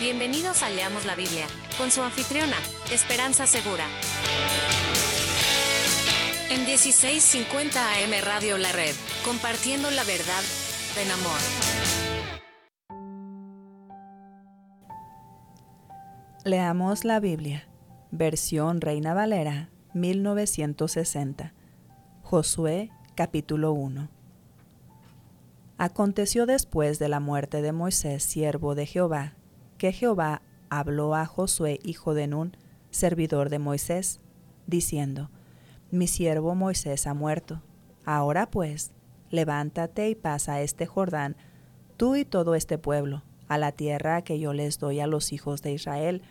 Bienvenidos a Leamos la Biblia, con su anfitriona, Esperanza Segura. En 1650 AM Radio La Red, compartiendo la verdad en amor. Leamos la Biblia, versión Reina Valera, 1960. Josué, capítulo 1. Aconteció después de la muerte de Moisés, siervo de Jehová, que Jehová habló a Josué, hijo de Nun, servidor de Moisés, diciendo: Mi siervo Moisés ha muerto. Ahora pues, levántate y pasa este Jordán, tú y todo este pueblo, a la tierra que yo les doy a los hijos de Israel.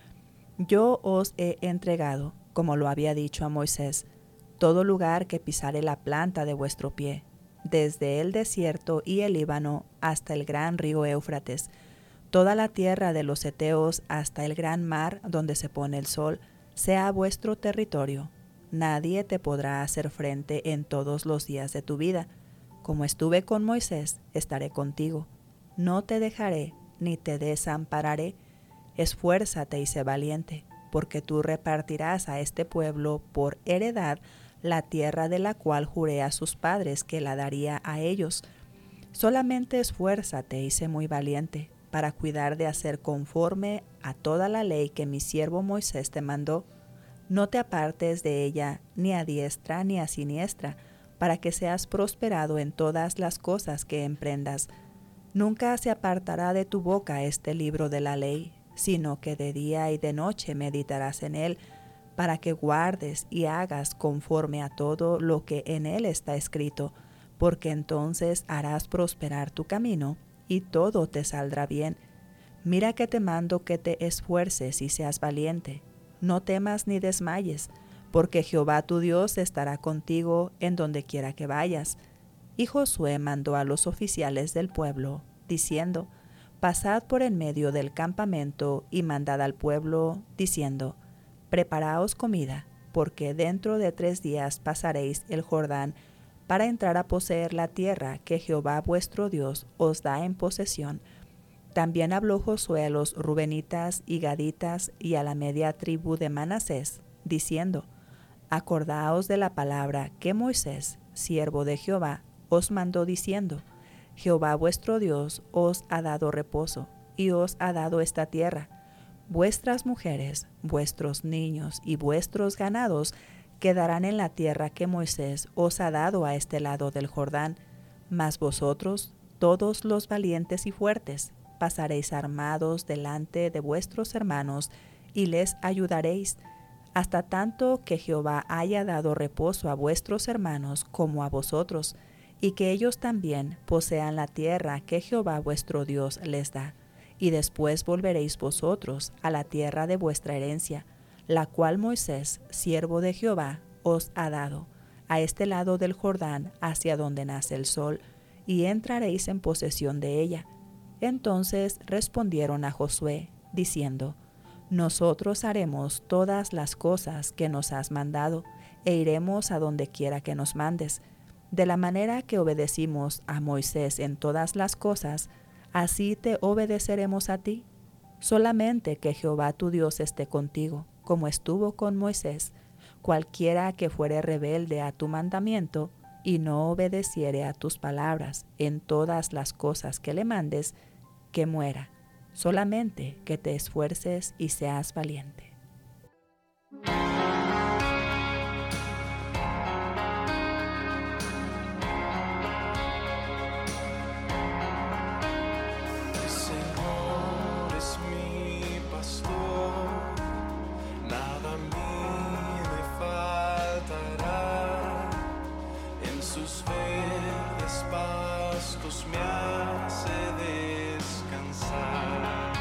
Yo os he entregado, como lo había dicho a Moisés, todo lugar que pisare la planta de vuestro pie, desde el desierto y el Líbano hasta el gran río Éufrates, toda la tierra de los heteos hasta el gran mar donde se pone el sol, sea vuestro territorio. Nadie te podrá hacer frente en todos los días de tu vida. Como estuve con Moisés, estaré contigo. No te dejaré ni te desampararé. Esfuérzate y sé valiente, porque tú repartirás a este pueblo por heredad la tierra de la cual juré a sus padres que la daría a ellos. Solamente esfuérzate y sé muy valiente, para cuidar de hacer conforme a toda la ley que mi siervo Moisés te mandó. No te apartes de ella ni a diestra ni a siniestra, para que seas prosperado en todas las cosas que emprendas. Nunca se apartará de tu boca este libro de la ley, sino que de día y de noche meditarás en él, para que guardes y hagas conforme a todo lo que en él está escrito, porque entonces harás prosperar tu camino y todo te saldrá bien. Mira que te mando que te esfuerces y seas valiente. No temas ni desmayes, porque Jehová tu Dios estará contigo en donde quiera que vayas. Y Josué mandó a los oficiales del pueblo, diciendo: Pasad por en medio del campamento y mandad al pueblo, diciendo: Preparaos comida, porque dentro de 3 días pasaréis el Jordán para entrar a poseer la tierra que Jehová vuestro Dios os da en posesión. También habló Josué a los rubenitas y gaditas y a la media tribu de Manasés, diciendo: Acordaos de la palabra que Moisés, siervo de Jehová, os mandó diciendo: Jehová vuestro Dios os ha dado reposo, y os ha dado esta tierra. Vuestras mujeres, vuestros niños y vuestros ganados quedarán en la tierra que Moisés os ha dado a este lado del Jordán. Mas vosotros, todos los valientes y fuertes, pasaréis armados delante de vuestros hermanos y les ayudaréis, hasta tanto que Jehová haya dado reposo a vuestros hermanos como a vosotros, y que ellos también posean la tierra que Jehová vuestro Dios les da. Y después volveréis vosotros a la tierra de vuestra herencia, la cual Moisés, siervo de Jehová, os ha dado, a este lado del Jordán, hacia donde nace el sol, y entraréis en posesión de ella. Entonces respondieron a Josué, diciendo: Nosotros haremos todas las cosas que nos has mandado, e iremos a donde quiera que nos mandes. De la manera que obedecimos a Moisés en todas las cosas, así te obedeceremos a ti. Solamente que Jehová tu Dios esté contigo, como estuvo con Moisés. Cualquiera que fuere rebelde a tu mandamiento y no obedeciere a tus palabras en todas las cosas que le mandes, que muera. Solamente que te esfuerces y seas valiente. Sus verdes pastos me hace descansar,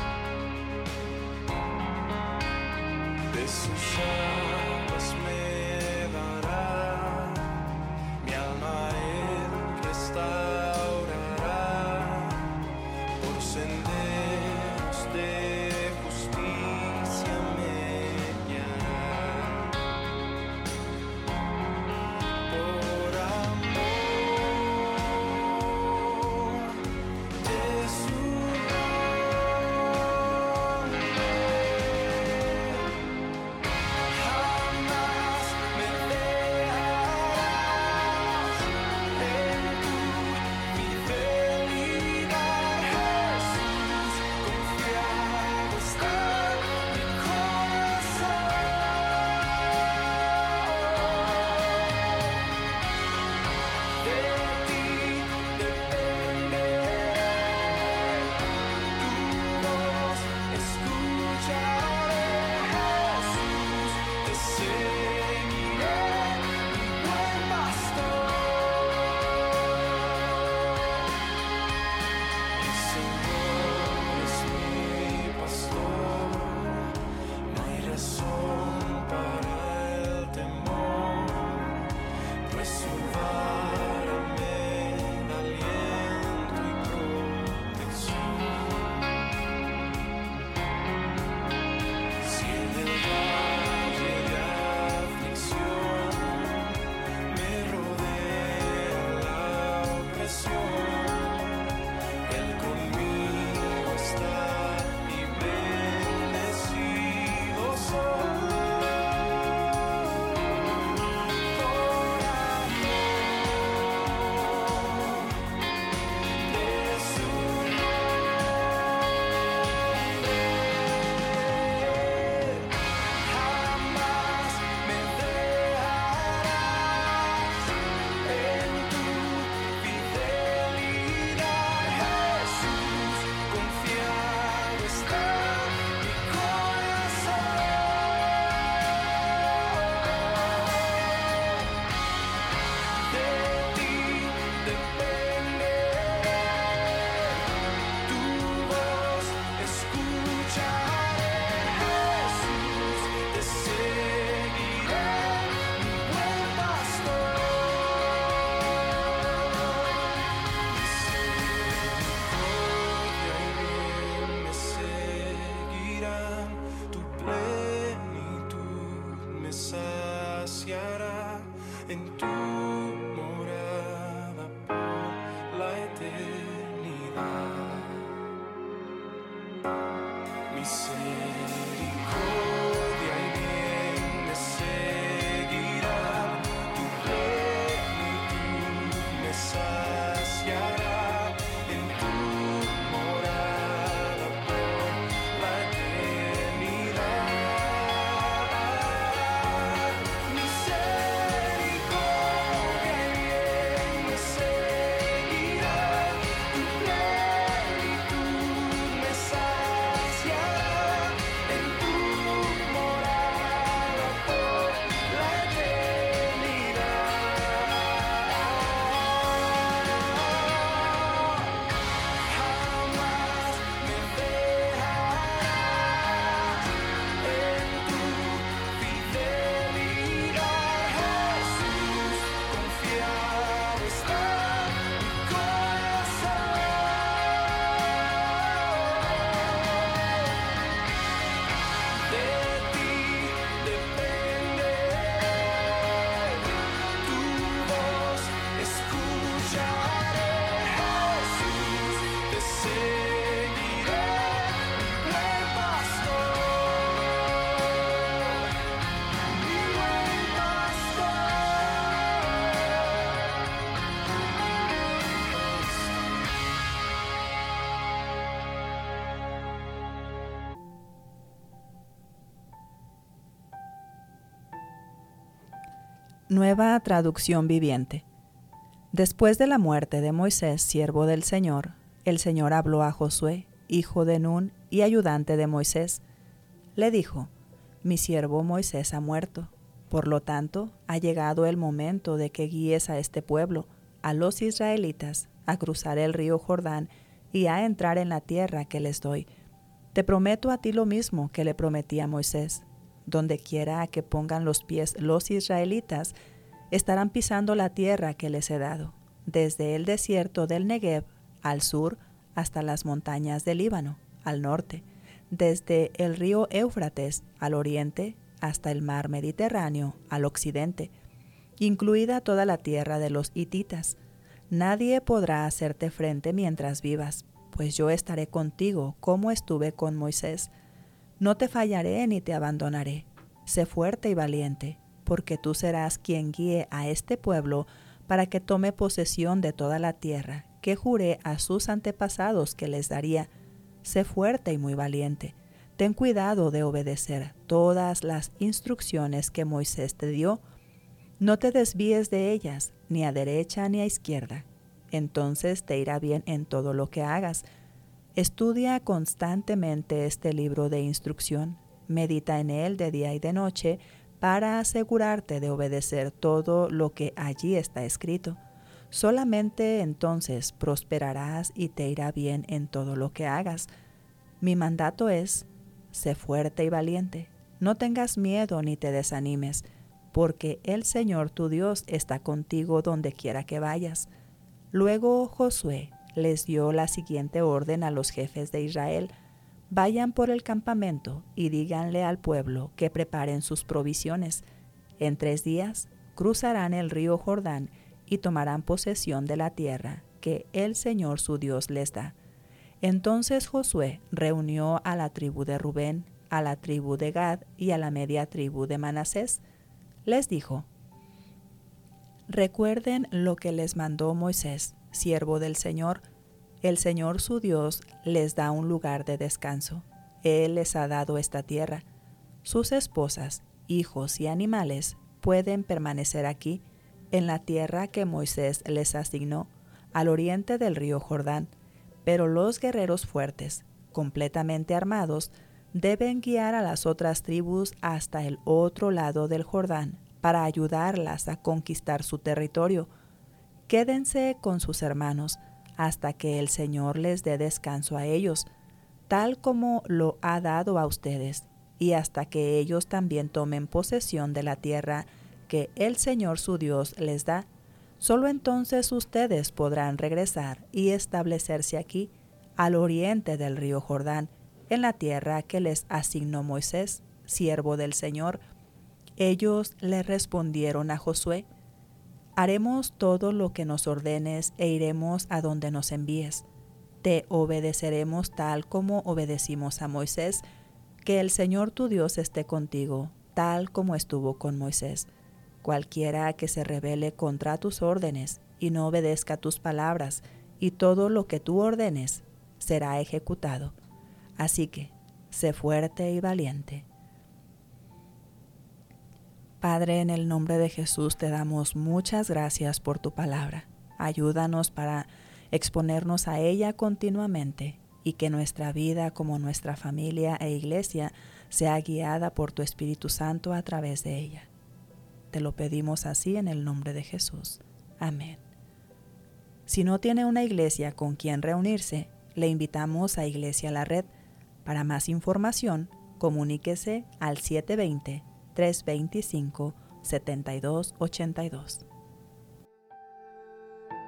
de sus aguas me dará, mi alma él restaurará, por senderos de justicia me guiará. Por amor de su Nueva traducción viviente. Después de la muerte de Moisés, siervo del Señor, el Señor habló a Josué, hijo de Nun y ayudante de Moisés. Le dijo: Mi siervo Moisés ha muerto. Por lo tanto, ha llegado el momento de que guíes a este pueblo, a los israelitas, a cruzar el río Jordán y a entrar en la tierra que les doy. Te prometo a ti lo mismo que le prometí a Moisés. Donde quiera que pongan los pies los israelitas, estarán pisando la tierra que les he dado, desde el desierto del Negev al sur hasta las montañas del Líbano, al norte, desde el río Éufrates al oriente hasta el mar Mediterráneo al occidente, incluida toda la tierra de los hititas. Nadie podrá hacerte frente mientras vivas, pues yo estaré contigo como estuve con Moisés. No te fallaré ni te abandonaré. Sé fuerte y valiente, porque tú serás quien guíe a este pueblo para que tome posesión de toda la tierra que juré a sus antepasados que les daría. Sé fuerte y muy valiente. Ten cuidado de obedecer todas las instrucciones que Moisés te dio. No te desvíes de ellas, ni a derecha ni a izquierda. Entonces te irá bien en todo lo que hagas. Estudia constantemente este libro de instrucción. Medita en él de día y de noche para asegurarte de obedecer todo lo que allí está escrito. Solamente entonces prosperarás y te irá bien en todo lo que hagas. Mi mandato es: sé fuerte y valiente. No tengas miedo ni te desanimes, porque el Señor tu Dios está contigo donde quiera que vayas. Luego Josué les dio la siguiente orden a los jefes de Israel: vayan por el campamento y díganle al pueblo que preparen sus provisiones. En 3 días cruzarán el río Jordán y tomarán posesión de la tierra que el Señor su Dios les da. Entonces Josué reunió a la tribu de Rubén, a la tribu de Gad y a la media tribu de Manasés. Les dijo: recuerden lo que les mandó Moisés, siervo del Señor. El Señor su Dios les da un lugar de descanso. Él les ha dado esta tierra. Sus esposas, hijos y animales pueden permanecer aquí, en la tierra que Moisés les asignó, al oriente del río Jordán. Pero los guerreros fuertes, completamente armados, deben guiar a las otras tribus hasta el otro lado del Jordán para ayudarlas a conquistar su territorio. Quédense con sus hermanos hasta que el Señor les dé descanso a ellos, tal como lo ha dado a ustedes, y hasta que ellos también tomen posesión de la tierra que el Señor su Dios les da. Solo entonces ustedes podrán regresar y establecerse aquí, al oriente del río Jordán, en la tierra que les asignó Moisés, siervo del Señor. Ellos le respondieron a Josué: haremos todo lo que nos ordenes e iremos a donde nos envíes. Te obedeceremos tal como obedecimos a Moisés. Que el Señor tu Dios esté contigo, tal como estuvo con Moisés. Cualquiera que se rebele contra tus órdenes y no obedezca tus palabras, y todo lo que tú ordenes será ejecutado. Así que, sé fuerte y valiente. Padre, en el nombre de Jesús te damos muchas gracias por tu palabra. Ayúdanos para exponernos a ella continuamente y que nuestra vida, como nuestra familia e iglesia, sea guiada por tu Espíritu Santo a través de ella. Te lo pedimos así en el nombre de Jesús. Amén. Si no tiene una iglesia con quien reunirse, le invitamos a Iglesia La Red. Para más información, comuníquese al 720-325-7282.